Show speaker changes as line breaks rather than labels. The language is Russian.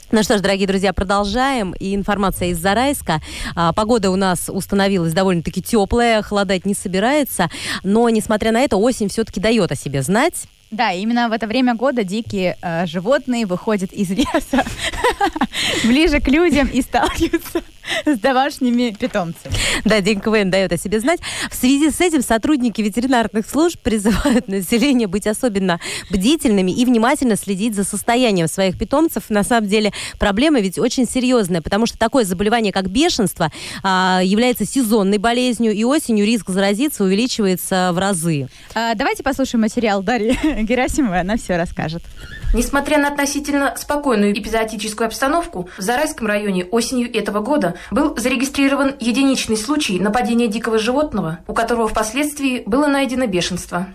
Ну что ж, дорогие друзья, продолжаем. И информация из Зарайска. Погода у нас установилась довольно-таки теплая, холодать не собирается. Но, несмотря на это, осень все-таки дает о себе знать.
Да, именно в это время года дикие животные выходят из леса ближе к людям и сталкиваются с домашними питомцами.
Да, День КВН дает о себе знать. В связи с этим сотрудники ветеринарных служб призывают население быть особенно бдительными и внимательно следить за состоянием своих питомцев. На самом деле проблема ведь очень серьезная, потому что такое заболевание, как бешенство, является сезонной болезнью, и осенью риск заразиться увеличивается в разы.
Давайте послушаем материал Дарьи Герасимовой, она все расскажет.
Несмотря на относительно спокойную эпизоотическую обстановку, в Зарайском районе осенью этого года был зарегистрирован единичный случай нападения дикого животного, у которого впоследствии было найдено бешенство.